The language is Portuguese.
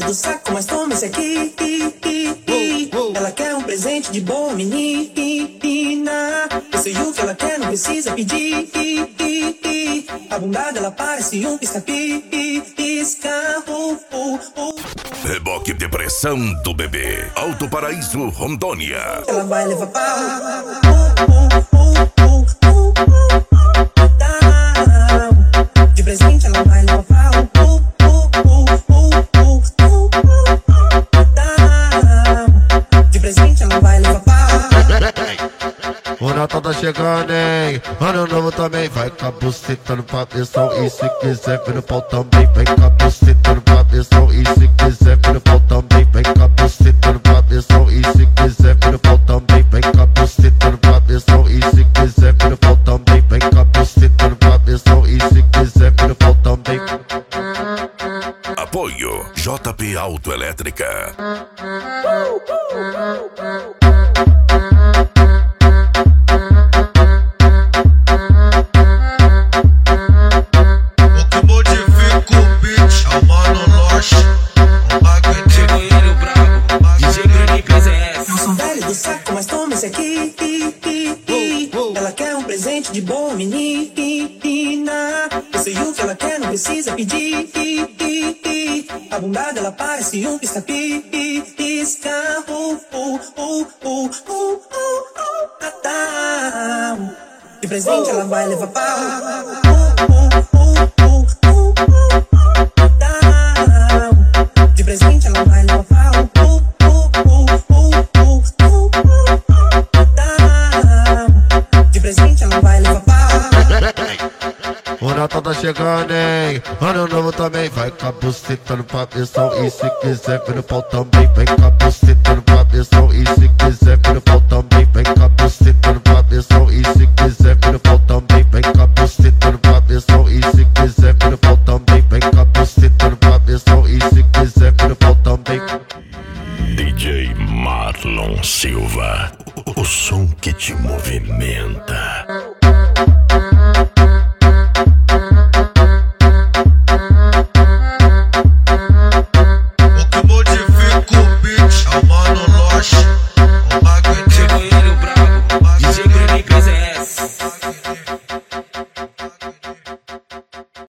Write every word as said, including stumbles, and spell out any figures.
do saco, mas toma esse aqui. Ela quer um presente de boa menina. Eu sei o que ela quer, não precisa pedir. A bunda dela parece um pisca-pisca. Reboque Depressão do Bebê. Alto Paraíso, Rondônia. Ela vai levar pau. De presente ela vai levar pau. De presente ela vai levar pau. O Natal tá chegando, hein? Ano novo também. Vai com a buceta no cabeção. E se quiser vir no pau também. Vai com a buceta no cabeção. E se quiser vir no pau também. Vai com a buceta no cabeção. E se quiser vir no pau também. Vai com a buceta no cabeção. E se quiser vir no pau também. Vai com a buceta no cabeção. E se quiser vir no pau também. Apoio J P Autoelétrica. Mas toma esse aqui. Ela quer um presente de boa menina. Eu sei o que ela quer, não precisa pedir. A bunda dela parece um pisca-pisca. De presente ela vai levar pau. De presente ela vai levar pau. O Natal tá chegando, hein? Ano novo também. Vai com a buceta no cabeção. E se quiser vir no pau também. Vai com a buceta no cabeção. E se quiser vir no pau também. Vai com a buceta no cabeção. E se quiser vir no pau também. Vai com a buceta no cabeção. E se quiser vir no pau também. Vai com a buceta no cabeção. E se quiser vir no pau também. D J Marlon Silva, o som que te movimenta.